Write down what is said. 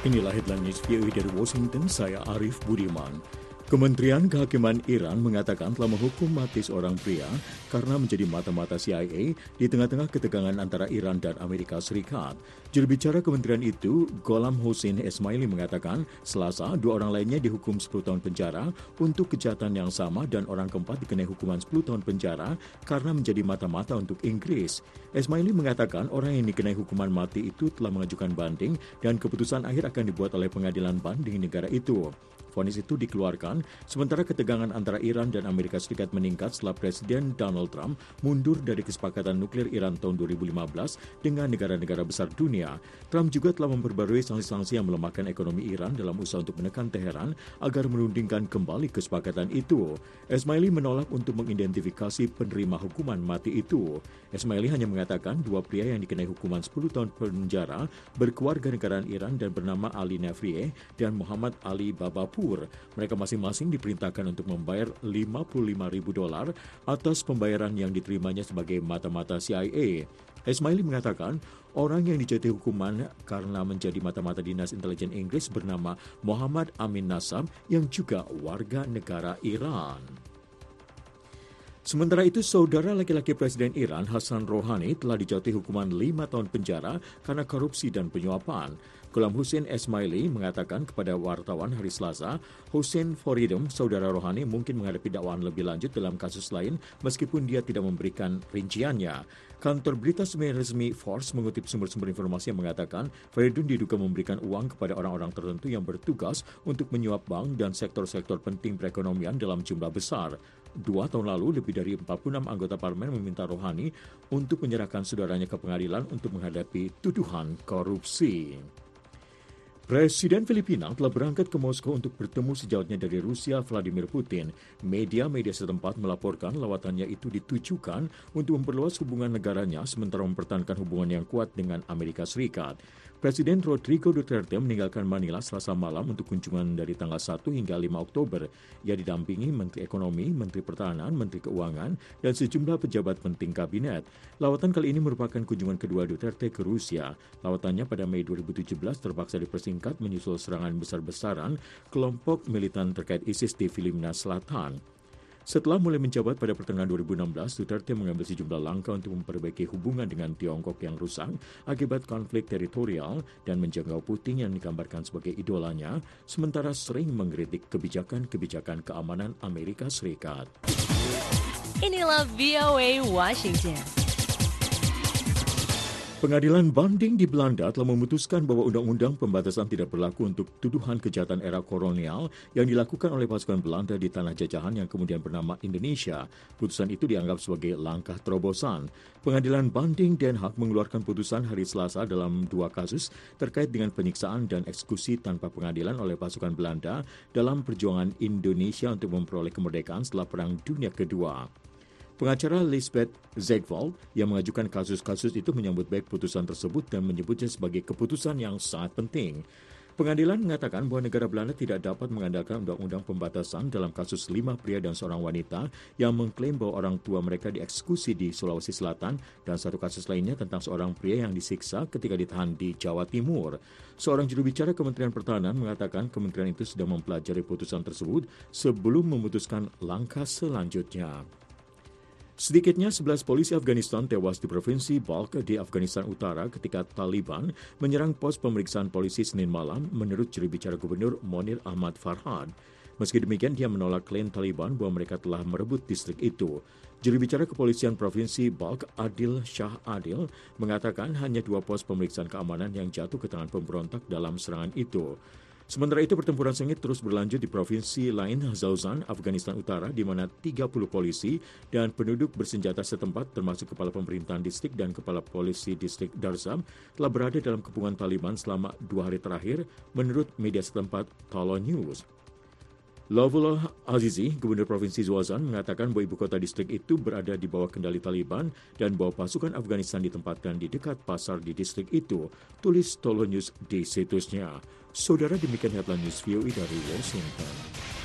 Inilah headline news VOA dari Washington, saya Arif Budiman. Kementerian Kehakiman Iran mengatakan telah menghukum mati seorang pria karena menjadi mata-mata CIA di tengah-tengah ketegangan antara Iran dan Amerika Serikat. Juru bicara kementerian itu, Gholam Hossein Esmaili mengatakan Selasa, 2 orang lainnya dihukum 10 tahun penjara untuk kejahatan yang sama dan orang keempat dikenai hukuman 10 tahun penjara karena menjadi mata-mata untuk Inggris. Esmaili mengatakan orang yang dikenai hukuman mati itu telah mengajukan banding dan keputusan akhir akan dibuat oleh pengadilan banding negara itu. Vonis itu dikeluarkan sementara ketegangan antara Iran dan Amerika Serikat meningkat setelah Presiden Donald Trump mundur dari kesepakatan nuklir Iran tahun 2015 dengan negara-negara besar dunia. Trump juga telah memperbarui sanksi-sanksi yang melemahkan ekonomi Iran dalam usaha untuk menekan Teheran agar menundingkan kembali kesepakatan itu. Esmaili menolak untuk mengidentifikasi penerima hukuman mati itu. Esmaili hanya mengatakan 2 pria yang dikenai hukuman 10 tahun penjara berkewarganegaraan Iran dan bernama Ali Nafrieh dan Muhammad Ali Babapur. Mereka masing-masing diperintahkan untuk membayar $55.000 atas pembayaran yang diterimanya sebagai mata-mata CIA. Esmaili mengatakan orang yang dijatuhi hukuman karena menjadi mata-mata dinas intelijen Inggris bernama Muhammad Amin Nasab yang juga warga negara Iran. Sementara itu, saudara laki-laki Presiden Iran Hassan Rouhani telah dijatuhi hukuman 5 tahun penjara karena korupsi dan penyuapan. Gholam Hossein Esmaili mengatakan kepada wartawan hari Selasa, Hussein Foridom, saudara Rouhani mungkin menghadapi dakwaan lebih lanjut dalam kasus lain meskipun dia tidak memberikan rinciannya. Kantor berita semi-resmi Fars mengutip sumber-sumber informasi yang mengatakan Foridom diduga memberikan uang kepada orang-orang tertentu yang bertugas untuk menyuap bank dan sektor-sektor penting perekonomian dalam jumlah besar. 2 tahun lalu, lebih dari 46 anggota parlemen meminta Rouhani untuk menyerahkan saudaranya ke pengadilan untuk menghadapi tuduhan korupsi. Presiden Filipina telah berangkat ke Moskow untuk bertemu sejawatnya dari Rusia, Vladimir Putin. Media-media setempat melaporkan lawatannya itu ditujukan untuk memperluas hubungan negaranya sementara mempertahankan hubungan yang kuat dengan Amerika Serikat. Presiden Rodrigo Duterte meninggalkan Manila Selasa malam untuk kunjungan dari tanggal 1 hingga 5 Oktober. Ia didampingi Menteri Ekonomi, Menteri Pertahanan, Menteri Keuangan, dan sejumlah pejabat penting kabinet. Lawatan kali ini merupakan kunjungan kedua Duterte ke Rusia. Lawatannya pada Mei 2017 terpaksa dipersingkat menyusul serangan besar-besaran kelompok militan terkait ISIS di Filipina Selatan. Setelah mulai menjabat pada pertengahan 2016, Duterte mengambil sejumlah langkah untuk memperbaiki hubungan dengan Tiongkok yang rusak akibat konflik teritorial dan menjangkau Putin yang digambarkan sebagai idolanya, sementara sering mengkritik kebijakan-kebijakan keamanan Amerika Serikat. Inilah VOA Washington. Pengadilan banding di Belanda telah memutuskan bahwa undang-undang pembatasan tidak berlaku untuk tuduhan kejahatan era kolonial yang dilakukan oleh pasukan Belanda di tanah jajahan yang kemudian bernama Indonesia. Putusan itu dianggap sebagai langkah terobosan. Pengadilan banding Den Haag mengeluarkan putusan hari Selasa dalam 2 kasus terkait dengan penyiksaan dan eksekusi tanpa pengadilan oleh pasukan Belanda dalam perjuangan Indonesia untuk memperoleh kemerdekaan setelah Perang Dunia Kedua. Pengacara Lisbeth Zegvald yang mengajukan kasus-kasus itu menyambut baik putusan tersebut dan menyebutnya sebagai keputusan yang sangat penting. Pengadilan mengatakan bahwa negara Belanda tidak dapat mengandalkan undang-undang pembatasan dalam kasus 5 pria dan seorang wanita yang mengklaim bahwa orang tua mereka dieksekusi di Sulawesi Selatan dan satu kasus lainnya tentang seorang pria yang disiksa ketika ditahan di Jawa Timur. Seorang juru bicara Kementerian Pertahanan mengatakan kementerian itu sedang mempelajari putusan tersebut sebelum memutuskan langkah selanjutnya. Sedikitnya 11 polisi Afghanistan tewas di Provinsi Balkh di Afghanistan Utara ketika Taliban menyerang pos pemeriksaan polisi Senin malam, menurut juru bicara Gubernur Monir Ahmad Farhad. Meski demikian, dia menolak klaim Taliban bahwa mereka telah merebut distrik itu. Juru bicara Kepolisian Provinsi Balkh, Adil Shah Adil, mengatakan hanya 2 pos pemeriksaan keamanan yang jatuh ke tangan pemberontak dalam serangan itu. Sementara itu, pertempuran sengit terus berlanjut di provinsi lain Zauzan, Afghanistan Utara, di mana 30 polisi dan penduduk bersenjata setempat, termasuk kepala pemerintahan distrik dan kepala polisi distrik Darzam, telah berada dalam kepungan Taliban selama 2 hari terakhir, menurut media setempat Talo News. Lovullah Azizi, Gubernur Provinsi Zauzan, mengatakan bahwa ibu kota distrik itu berada di bawah kendali Taliban dan bahwa pasukan Afghanistan ditempatkan di dekat pasar di distrik itu, tulis Tolo News di situsnya. Saudara, demikian headline news VOA dari Washington.